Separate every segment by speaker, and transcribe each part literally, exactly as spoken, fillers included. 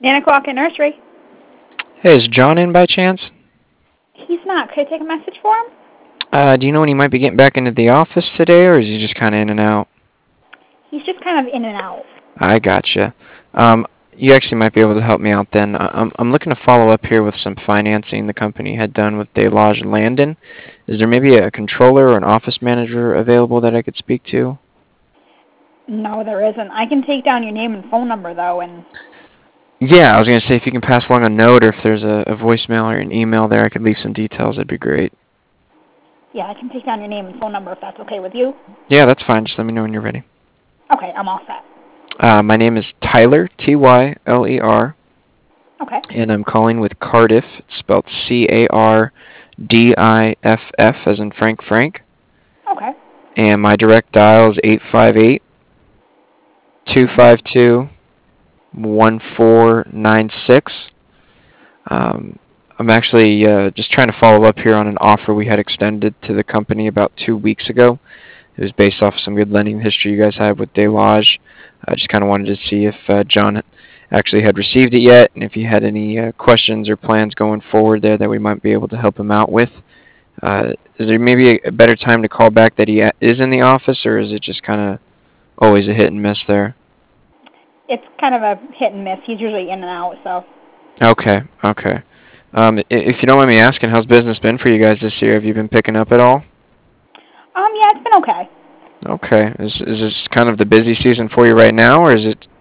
Speaker 1: Nine o'clock at nursery.
Speaker 2: Hey, is John in by chance?
Speaker 1: He's not. Could I take a message for him?
Speaker 2: Uh, do you know when he might be getting back into the office today, or is he just kind of in and out?
Speaker 1: He's just kind of in and out.
Speaker 2: I gotcha. Um, you actually might be able to help me out then. I- I'm, I'm looking to follow up here with some financing the company had done with Delage Landon. Is there maybe a controller or an office manager available that I could speak to?
Speaker 1: No, there isn't. I can take down your name and phone number, though, and...
Speaker 2: Yeah, I was going to say if you can pass along a note or if there's a, a voicemail or an email there, I could leave some details. That'd be great.
Speaker 1: Yeah, I can take down your name and phone number if that's okay with you.
Speaker 2: Yeah, that's fine. Just let me know when you're ready.
Speaker 1: Okay, I'm all set.
Speaker 2: Uh, my name is Tyler, T Y L E R.
Speaker 1: Okay.
Speaker 2: And I'm calling with Cardiff. It's spelled C A R D I F F as in Frank Frank.
Speaker 1: Okay.
Speaker 2: And my direct dial is eight five eight, two five two, one four nine six. Um, I'm actually uh, just trying to follow up here on an offer we had extended to the company about two weeks ago. It was based off some good lending history you guys had with Delage. I just kind of wanted to see if uh, John actually had received it yet, and if he had any uh, questions or plans going forward there that we might be able to help him out with. Uh, is there maybe a, a better time to call back that he is in the office, or is it just kind of always a hit and miss there?
Speaker 1: It's kind of a hit and miss. He's usually in and out, so...
Speaker 2: Okay, okay. Um, if you don't mind me asking, how's business been for you guys this year? Have you been picking up at all?
Speaker 1: Um, yeah, it's been okay.
Speaker 2: Okay. Is is this kind of the busy season for you right now, or is it?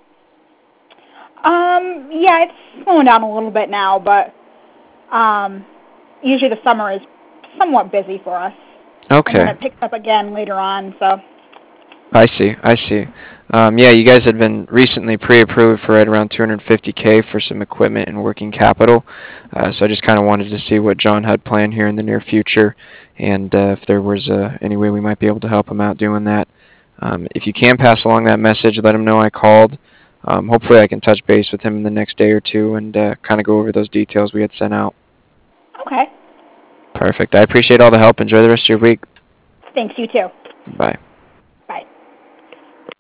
Speaker 1: Um, yeah, it's slowing down a little bit now, but um, usually the summer is somewhat busy for us.
Speaker 2: Okay.
Speaker 1: And then it picks up again later on, so...
Speaker 2: I see, I see. Um, yeah, you guys had been recently pre-approved for right around two hundred fifty K for some equipment and working capital. Uh, so I just kind of wanted to see what John had planned here in the near future, and uh, if there was uh, any way we might be able to help him out doing that. Um, if you can pass along that message, let him know I called. Um, hopefully I can touch base with him in the next day or two and uh, kind of go over those details we had sent out.
Speaker 1: Okay.
Speaker 2: Perfect. I appreciate all the help. Enjoy the rest of your week.
Speaker 1: Thanks, you too.
Speaker 2: Bye.